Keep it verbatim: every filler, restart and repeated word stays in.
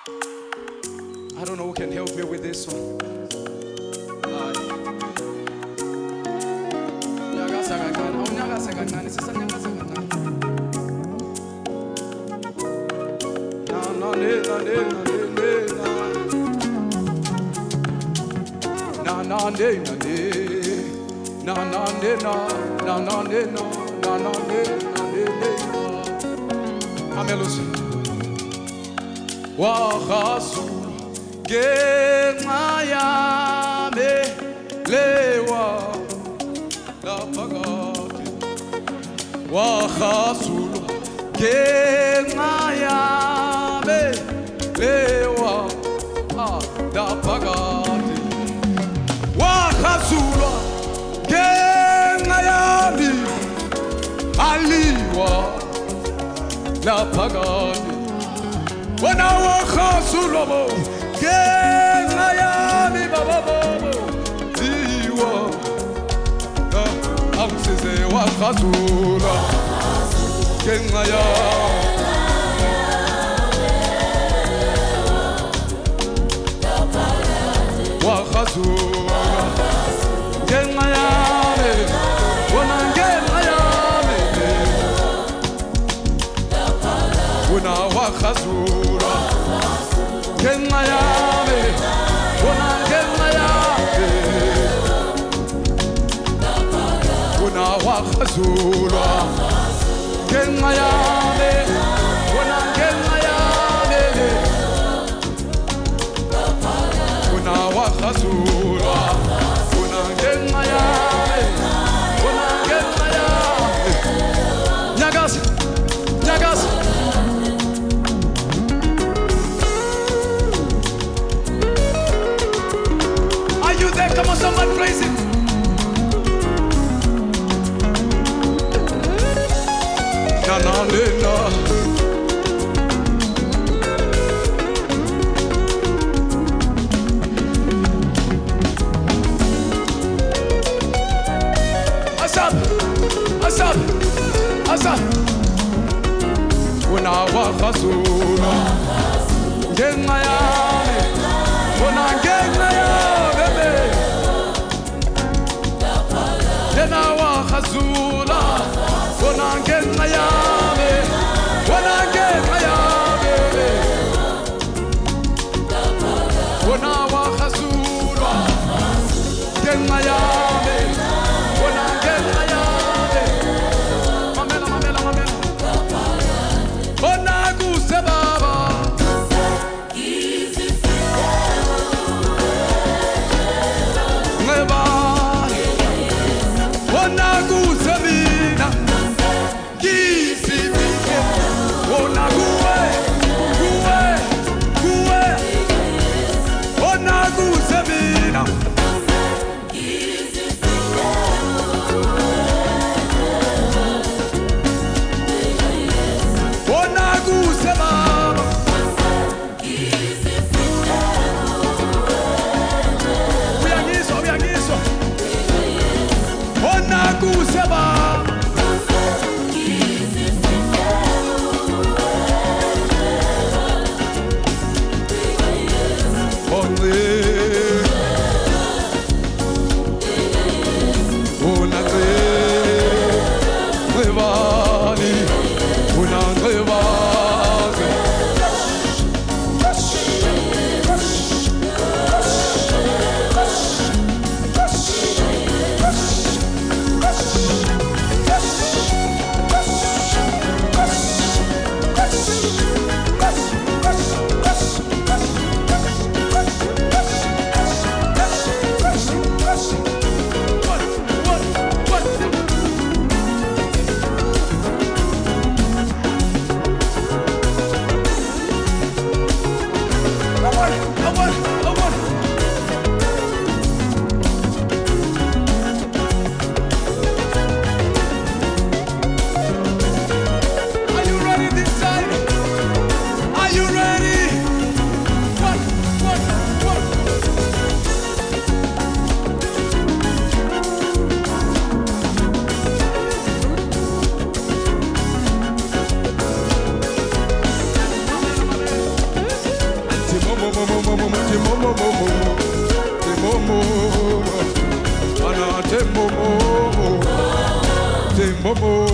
I don't know who can help me with this one. Nyakaza kancane, awunyakaze kancane, sisanyakaza kancane. Na na ne na ne na ne ne na. Na na ne na ne. Na na ne na. Na na ne na. Na na ne na ne ne na. Amelusi. Wa khasu ngenxa yami lewa laphakade wahasulwa ngenxa yami lewa laphakade wahasulwa ngenxa yami aliwa laphakade wena wahasulwa bo ngenxa yami baba baba ziwa angisize wakhazula ngenxa yami wakhazula ngenxa yami wona ngenxa yami wona wakhazula ngenxa yami wona ngenxa yami wona wakhazulwa ngenxa yami wona ngenxa yami wona wakhazulwa wona ngenxa yami wona ngenxa yami nyakaza nyakaza. Come on, someone praise it. Na na na. Asap, asap, asap. Wona wakhazula ngenxa yami, wona ngenxa yami. Yena wakhazula wona ngenxa yami wona ngenxa yami wona wakhazula ngenxa yami wona ngenxa yami mamela mamela mamela wona kuse baba momo, say momo.